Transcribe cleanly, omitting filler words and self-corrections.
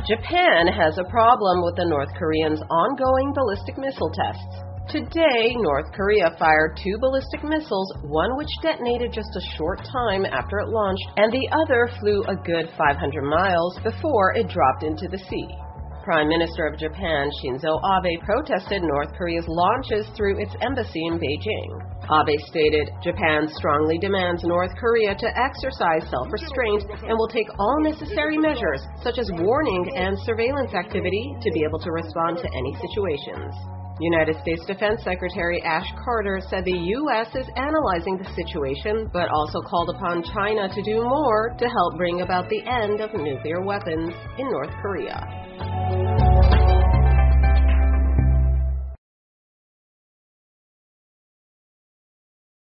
Japan has a problem with the North Koreans' ongoing ballistic missile tests. Today, North Korea fired 2 ballistic missiles, one which detonated just a short time after it launched, and the other flew a good 500 miles before it dropped into the sea. Prime Minister of Japan, Shinzo Abe, protested North Korea's launches through its embassy in Beijing. Abe stated, "Japan strongly demands North Korea to exercise self-restraint and will take all necessary measures, such as warning and surveillance activity, to be able to respond to any situations." United States Defense Secretary Ash Carter said the U.S. is analyzing the situation, but also called upon China to do more to help bring about the end of nuclear weapons in North Korea.